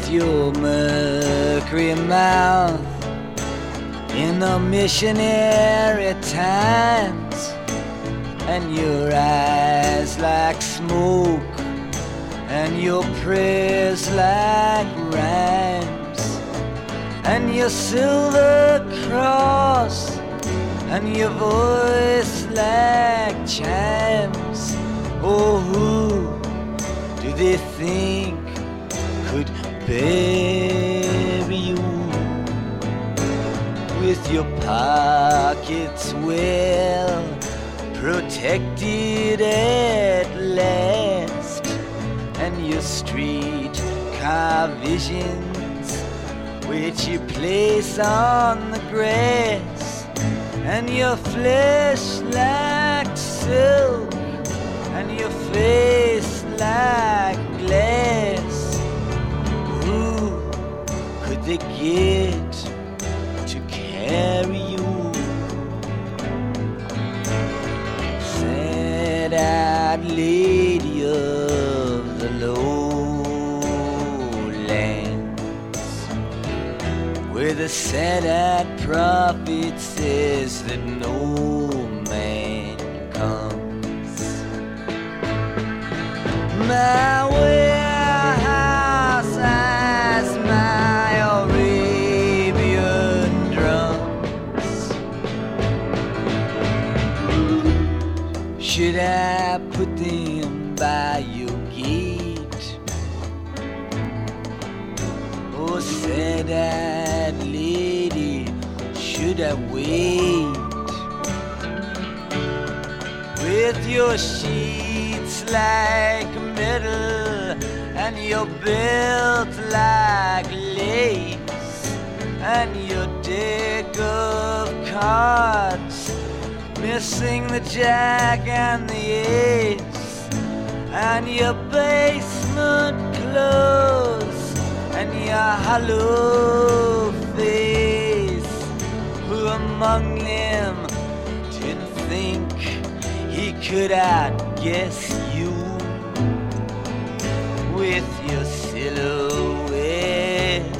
with your mercury mouth in the missionary times, and your eyes like smoke, and your prayers like rhymes, and your silver cross, and your voice like chimes. Oh, who do they think could bury you with your pockets well protected at last, and your street car visions which you place on the grass, and your flesh like silk, and your face like glass. Who could they get to carry you? Sad-eyed lady of the lowlands, where the sad-eyed prophet says that no man comes. My warehouse has my Arabian drums. Should I put them by your gate? Oh, sad-eyed lady, should I wait? With your sheets like metal, and your belt like lace, and your deck of cards missing the jack and the ace, and your basement clothes, and your hollow face. Who among them didn't think he could outguess you with your silhouette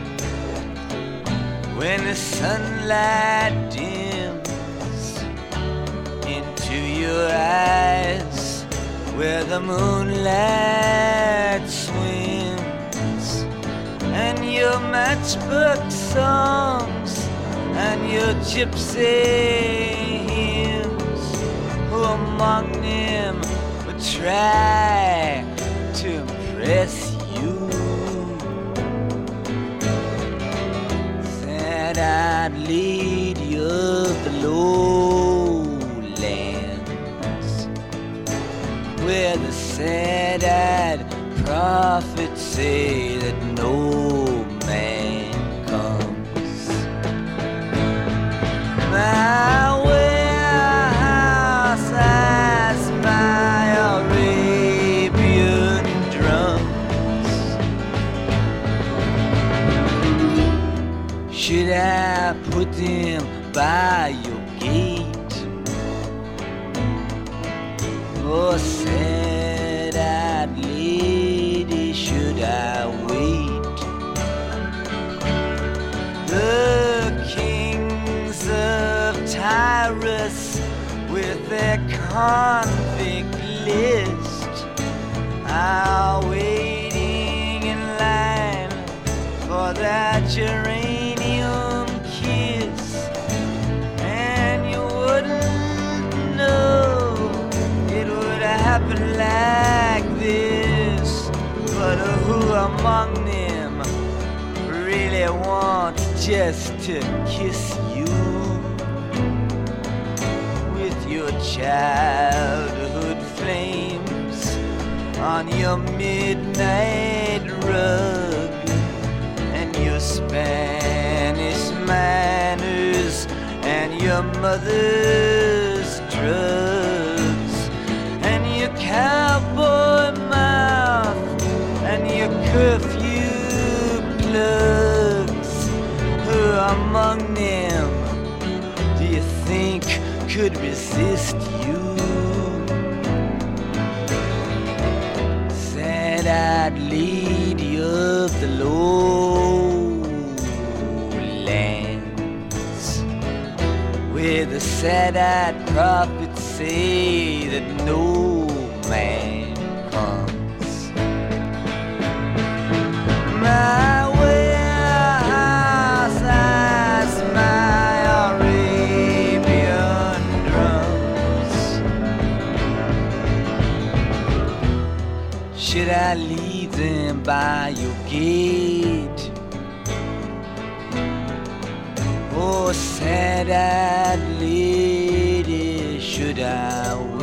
when the sunlight dims into your eyes where the moonlight swims, and your matchbook songs and your gypsy hymns? Who among them would try to impress you? Sad-eyed lady of the lowlands, where the sad-eyed prophets say that no man comes. My warehouse has my Arabian drums. Should I put them by your gate? Oh, sad-eyed lady, should I wait? The kings of Tyrus with their convict list are waiting in line for that geranium kiss, and you wouldn't know it would happen like this. But who among them really wants just to kiss you with your childhood flames on your midnight rug, and your Spanish manners, and your mother's drugs, and your cowboy mouth, and your curfew plugs? Who among them do you think could resist you? Sad-eyed sad lady of the lowlands, where the sad-eyed prophets say that no man comes. My warehouse has my Arabian drums. Should I leave them by your gate? Oh, sad-eyed lady, should I wait?